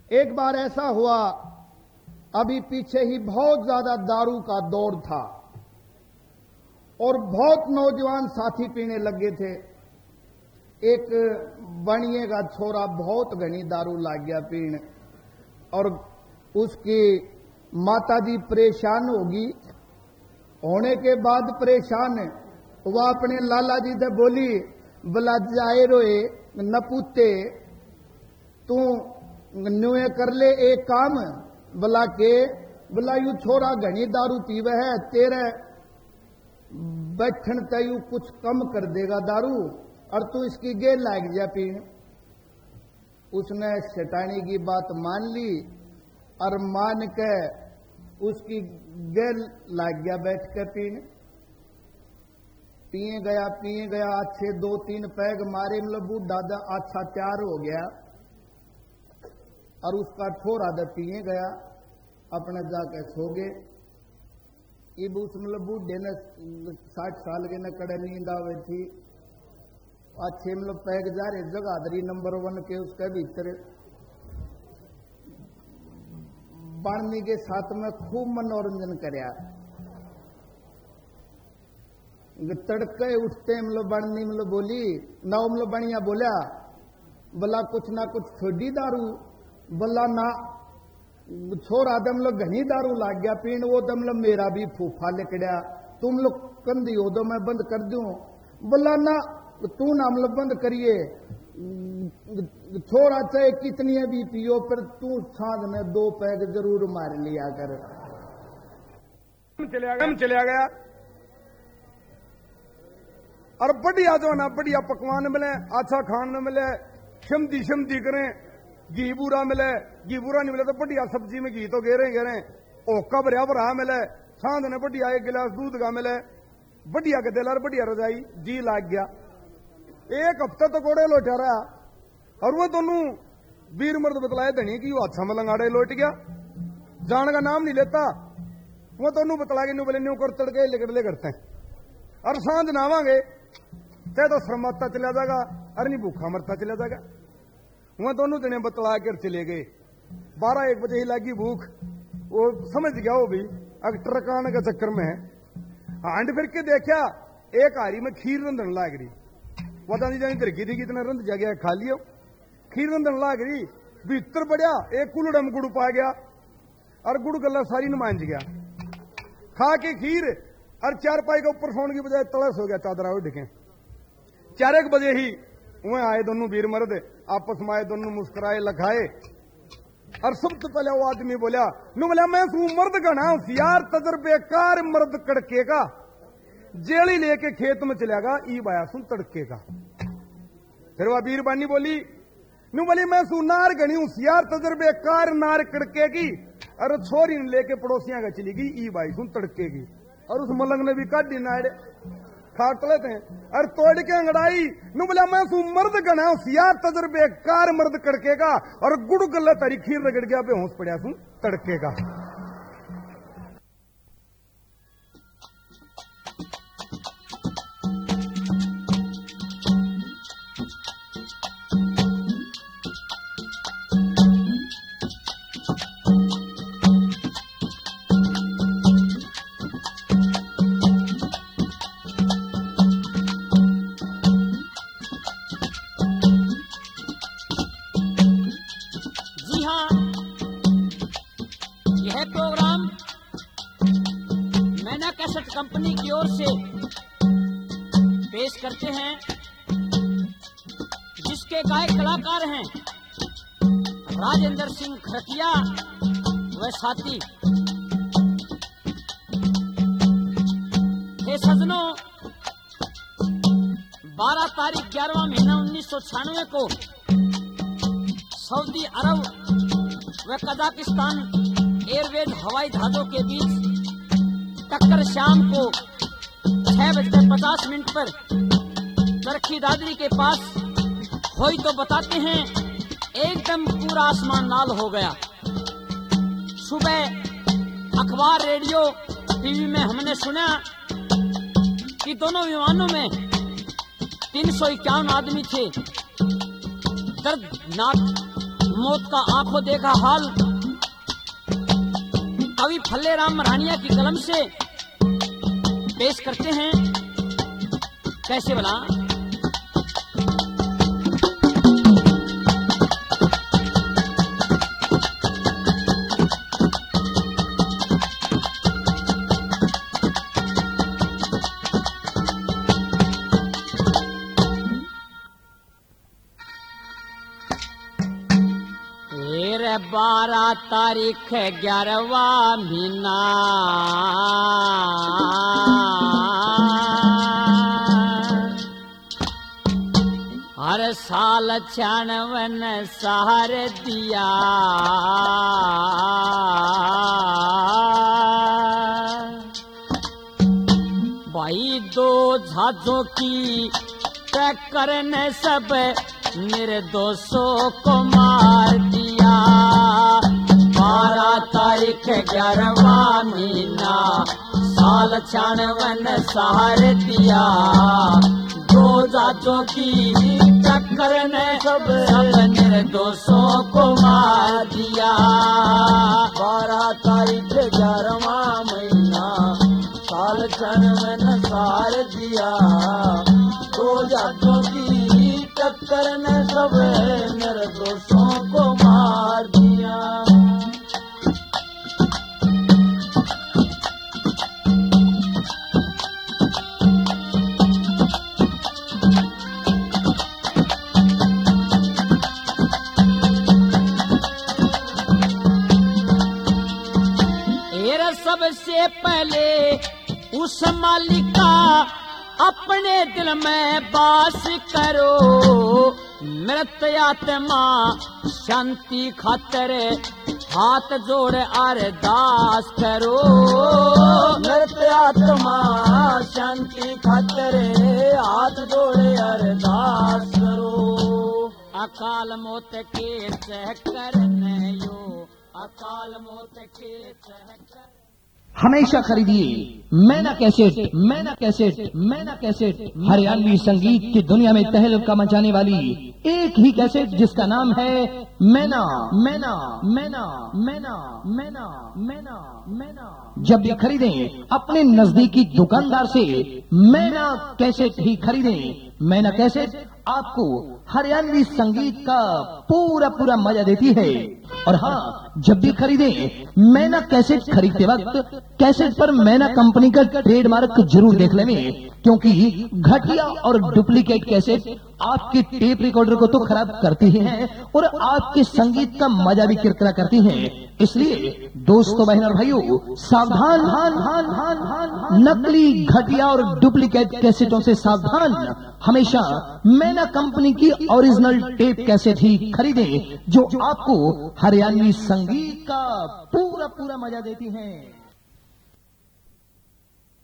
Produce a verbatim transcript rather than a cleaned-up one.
एक बार ऐसा हुआ, अभी पीछे ही बहुत ज्यादा दारू का दौर था और बहुत नौजवान साथी पीने लगे थे। एक बनिए का छोरा बहुत घनी दारू लाग गया पीने और उसकी माताजी परेशान होगी। होने के बाद परेशान वह अपने लाला जी से बोली, बोला जाए रोए नपूते तू न्यूए कर ले एक काम, बोला के बोला यू छोरा घनी दारू पीवे है, तेरे बैठन तयू कुछ कम कर देगा दारू और तू इसकी गेल लाग जा पीन। उसने शैतानी की बात मान ली और मान के उसकी गेल लाग गया बैठ के पीन। पिए गया पिए गया अच्छे दो तीन पैग मारे, मतलब बूढ़ा अच्छा तैयार हो गया और उसका ठोरा दे पिए गया, अपने जाके सो गए। इब उस मतलब बूढ़े ने साठ साल के न कड़े नींद आवे थी, अच्छे मतलब पैग जा रहे जगाधरी नंबर वन के उसके भीतर बाणनी के साथ में खूब मनोरंजन करया। तड़के उठते मतलब बाणनी मतलब बोली ना मतलब बनिया बोला, बोला कुछ ना कुछ छोड़ी दारू, बोला ना छोरा दम लोग घनी दारू लाग गया पीन, वो दम लोग मेरा भी फूफा लिकड़ा, तुम लोग कंधी हो दो मैं बंद कर दूं। बोला ना तू ना हम लोग बंद करिए, छोरा चाहे कितनी भी पियो पर तू साँझ में दो पैग जरूर मार लिया कर। चलिया गया, चलिया गया और बढ़िया जो ना बढ़िया पकवान मिले, अच्छा खान में मिले, शमदी शमदी करें, घी बूरा मिले, घी बूरा नहीं मिले तो बढ़िया सब्जी में घी तो घेरे घेरे, ओका भरिया भरा मिले, सांझ ने बढ़िया एक गिलास दूध का मिले, बढ़िया के दिल और बढ़िया रजाई, जी लाग गया। एक हफ्ते तो कोड़े लोटा रहा और वो दोनों वीर मर्द बतलाए धनी की वो अच्छा मलंगाड़े लौट गया, जान का नाम नहीं लेता। वो दोनों बतला के न्यू बोले न्यू कर तड़के ले करते हैं और सांझ नावांगे चाहे तो श्रमता चला जाएगा और नहीं भूखा मरता चला जाएगा। वह दोनों दिन बतला कर चले गए। बारह एक बजे ही लगी भूख, वो समझ गया वो भी अब ट्रकाने के चक्कर में है। हांड फिर के देखा एक हारी में खीर रंधन लाग रही, पता नहीं जानी तरकी थी कितना रंध जा गया, खा लियो खीर रंधन लाग रही। भीतर बढ़िया एक कुलड़ा में गुड़ पा गया और गुड़ गला सारी नुमांज गया, खा के खीर और चार पाई के ऊपर सोने की बजाय तड़स हो गया चादरा उठ के। चार एक बजे ही वह आए दोनों वीर मर्द, आपस में आए दोनों मुस्कुराए लखाए और सबसे पहले वो आदमी बोला नु बोला मैं सू मर्द का ना होशियार तजर्बेकार मर्द कड़के का, जेली लेके खेत में चलेगा ई बाया सुन तड़के का। फिर वह वीरबानी बोली नु बोली मैं सू नार गणी होशियार तजर्बेकार नार कड़के की, और छोरी ने लेके पड़ोसियां का चली गई ई बाई सुन तड़के की। और उस मलंग ने भी काटी नाड़ खाट लेते हैं और तोड़ के अंगड़ाई नु बोला मैं सू मर्द गना होशियार तजर्बेकार मर्द कड़के का, और गुड़ गला तारी खीर रगड़ गया बेहोश पड़ा सू तड़के का। कंपनी की ओर से पेश करते हैं, जिसके गायक कलाकार हैं राजेंद्र सिंह खरकिया व साथी। हे सजनों, बारह तारीख ग्यारहवां महीना उन्नीस सौ छियानवे को सऊदी अरब व कजाकिस्तान एयरवेज हवाई जहाजों के बीच टक्कर शाम को छह बजकर पचास मिनट पर तरक्की दादरी के पास हुई तो बताते हैं एकदम पूरा आसमान लाल हो गया। सुबह अखबार रेडियो टीवी में हमने सुना कि दोनों विमानों में तीन सौ इक्यावन आदमी थे। दर्दनाक मौत का आंखों देखा हाल कवि फल्लेराम मरानिया की कलम से पेश करते हैं। कैसे बना? बारह तारीख ग्यारहवा महीना हर साल छानवन सहार दिया भाई दो जहाजों की टक्कर ने सब निर्दोषों को मार दिया। बारह तारीख ग्यारहवा महीना साल छानवन सहार दिया दो जातों की टक्कर ने सब निर्दोषों को मार दिया। बारह तारीख ग्यारहवा महीना साल छानवन सहार दिया दो जातों की टक्कर ने सब निर्दोषों को मार दिया। एरा सबसे पहले उस मालिका अपने दिल में बास करो मृत आत्मा शांति खातर हाथ जोड़ अरदास करो। मृत आत्मा शांति खातर हाथ जोड़ अरदास करो। अकाल मौत के सहकर नयो अकाल मौत के सहकर हमेशा खरीदिए मैना कैसेट, मैना कैसेट, मैना कैसेट। हरियाणवी संगीत की दुनिया में तहलका मचाने वाली एक ही कैसेट जिसका नाम है मैना, मैना, मैना, मैना, मैना, मैना, मैना। जब भी खरीदें अपने नजदीकी दुकानदार से मैना कैसेट ही खरीदें। मैना कैसेट आपको हरियाणवी संगीत का पूरा पूरा मजा देती है। और हाँ, जब भी खरीदें मैना कैसेट खरीदते वक्त कैसेट पर मैना कंपनी का ट्रेडमार्क जरूर देख लें, क्योंकि घटिया और डुप्लीकेट कैसेट आपके टेप रिकॉर्डर को तो खराब करती ही हैं और आपके संगीत का मजा भी किरकिरा करती हैं। इसलिए दोस्तों, बहन और भाइयों, सावधान, नकली, घटिया और डुप्लीकेट कैसेटों से सावधान। हमेशा मैना कंपनी की ओरिजिनल टेप कैसेट ही खरीदें जो आपको हरियाणवी संगीत का पूरा पूरा मजा देती हैं।